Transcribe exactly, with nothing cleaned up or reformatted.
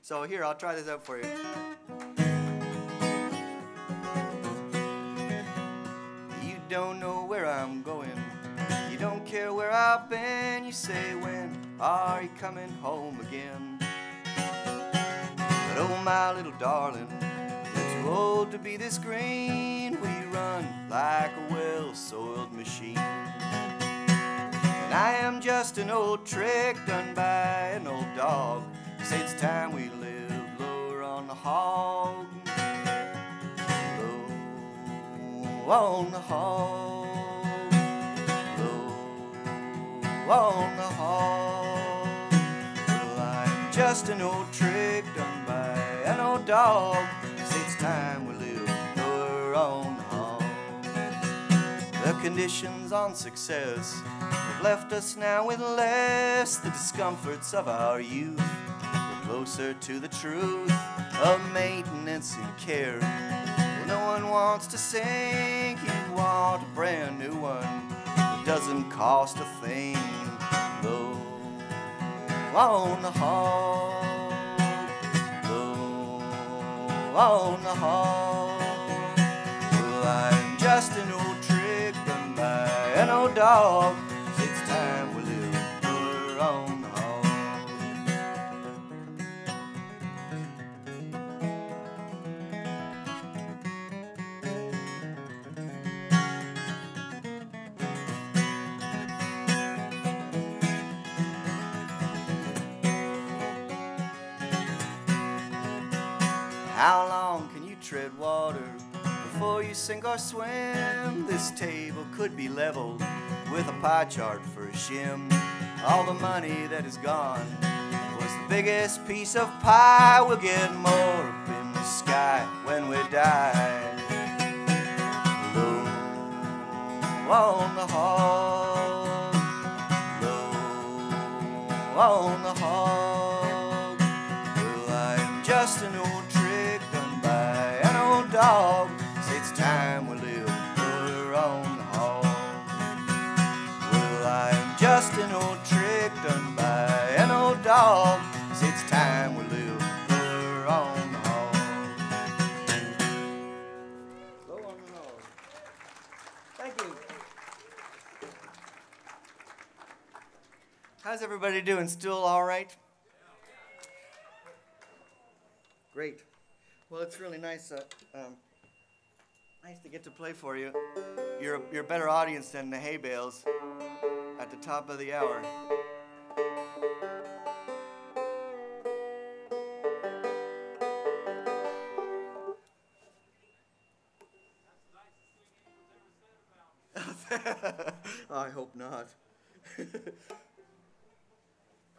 So here, I'll try this out for you. You don't know where I'm going. You don't care where I've been. You say, when are you coming home again? But oh, my little darling, you're too old to be this green. We run like a well-soiled machine. And I am just an old trick done by an old dog. You say it's time we live lower on the hog. Low on the hog. Low on the hog. Well, I'm just an old trick done by an old dog. You say it's time we live lower on the hog. The conditions on success have left us now with less. The discomforts of our youth, we're closer to the truth of maintenance and care. Well, no one wants to sink. You want a brand new one that doesn't cost a thing. Low on the hog. Low on the hog. Well, I'm just an old trick done by an old dog. It's time we live lower on the hog. How long can you tread water before you sink or swim? This table could be leveled with a pie chart for a shim. All the money that is gone was the biggest piece of pie. We'll get more up in the sky when we die. Low on the hog. Low on the hog. Well, I'm just an old trick done by an old dog. Say it's time we live lower on the hog. Well, I'm just an old trick done by an old dog. Say it's time we live lower on the hog. Low on the hog. Thank you. How's everybody doing? Still all right? Great. Well, it's really nice. Uh, um, nice to get to play for you. You're a, you're a better audience than the hay bales at the top of the hour. I hope not.